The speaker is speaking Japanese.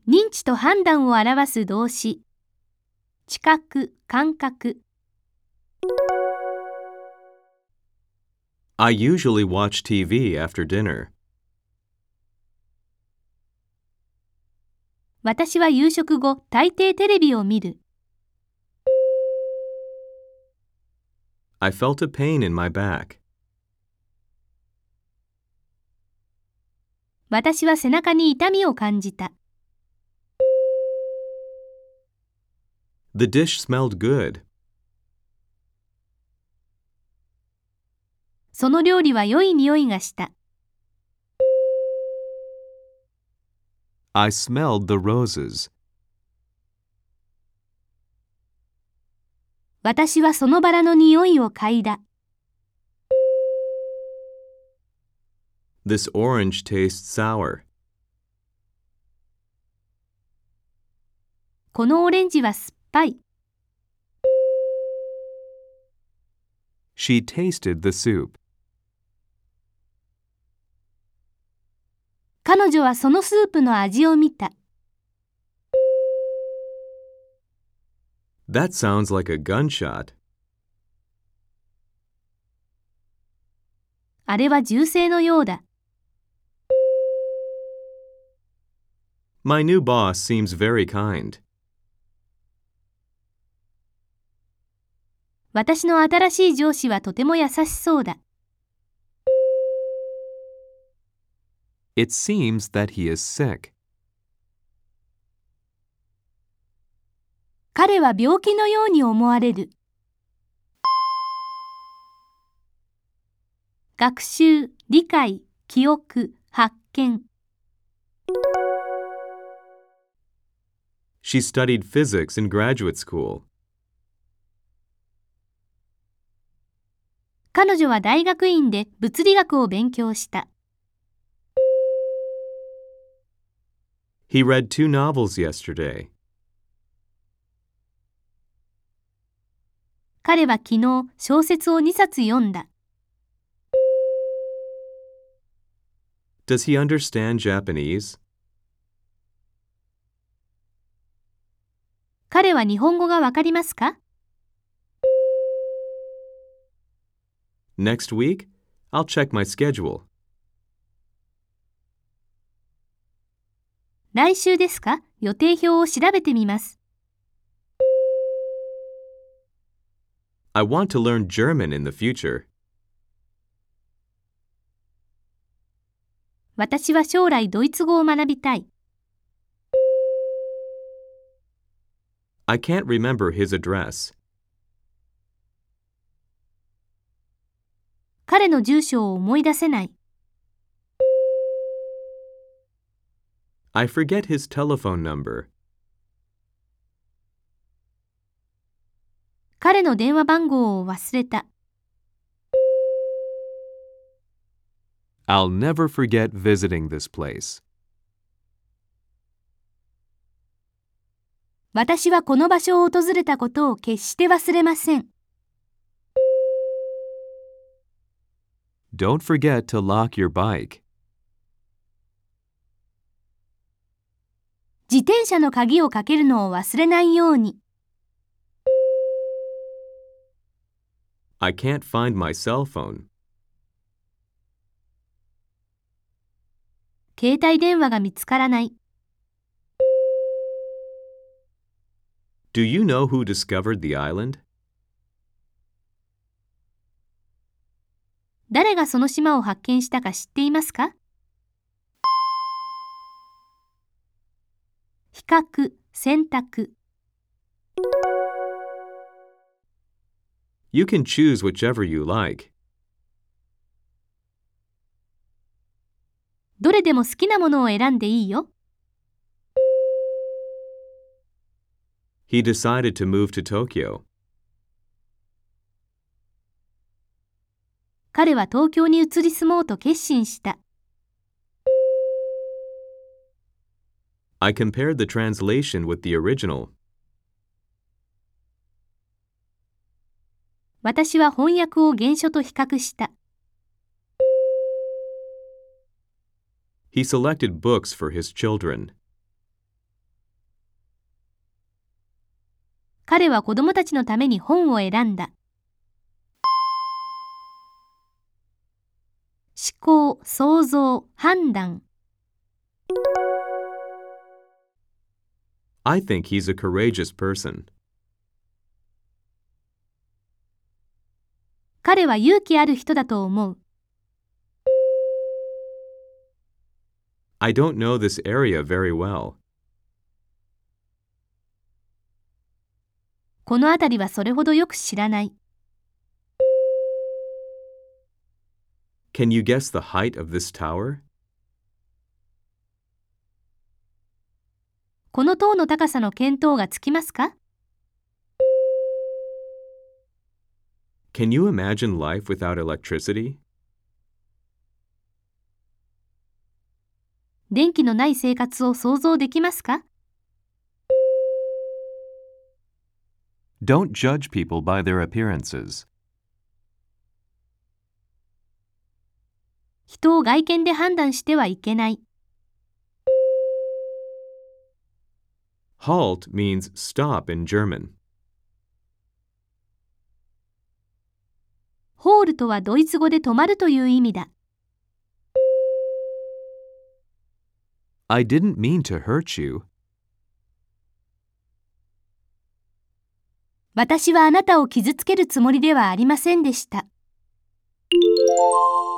認知と判断を表す動詞。知覚、感覚。 I usually watch TV after dinner. 私は夕食後、大抵テレビを見る。 I felt a pain in my back. 私は背中に痛みを感じた。 The dish smelled good. その料理は良い匂いがした。 I smelled the roses. 私はそのバラの匂いを嗅いだ。 This orange tastes sour. このオレンジは酸っぱい。 She tasted the soup. 彼女はそのスープの味を見た。 That sounds like a gunshot. あれは銃声のようだ。 My new boss seems very kind. 私の新しい上司はとても優しそうだ。 It seems that he is sick. 彼は病気のように思われる。学習、理解、記憶、発見。 She studied physics in graduate school. 彼女は大学院で物理学を勉強した。 He read 2 novels yesterday. 彼は昨日小説を2冊読んだ。 Does he understand Japanese? 彼は日本語がわかりますか？ Next week, I'll check my schedule. 来週ですか？予定表を調べてみます。 I want to learn German in the future. 私は将来ドイツ語を学びたい。 I can't remember his address. 彼の住所を思い出せない。 I forget his telephone number. 彼の電話番号を忘れた。 I'll never forget visiting this place. 私はこの場所を訪れたことを決して忘れません。 Don't forget to lock your bike. 自転車の鍵をかけるのを忘れないように。 I can't find my cell phone. 携帯電話が見つからない。 Do you know who discovered the island? 誰がその島を発見したか知っていますか？比較、選択。 You can choose whichever you like. どれでも好きなものを選んでいいよ。 He decided to move to Tokyo. 彼は東京に移り住もうと決心した。 I compared the translation with the original. 私は翻訳を原書と比較した。 He selected books for his children. 彼は子供たちのために本を選んだ。思考、想像、判断。 I think he's a courageous person. 彼は勇気ある人だと思う。 I don't know this area very well. この辺りはそれほどよく知らない。 Can you guess the height of this tower? この塔の高さの見当がつきますか？ Can you imagine life without electricity? 電気のない生活を想像できますか？ Don't judge people by their appearances. 人を外見で判断してはいけない。 Halt means stop in German. ホールとはドイツ語で止まるという意味だ。 I didn't mean to hurt you. 私はあなたを傷つけるつもりではありませんでした。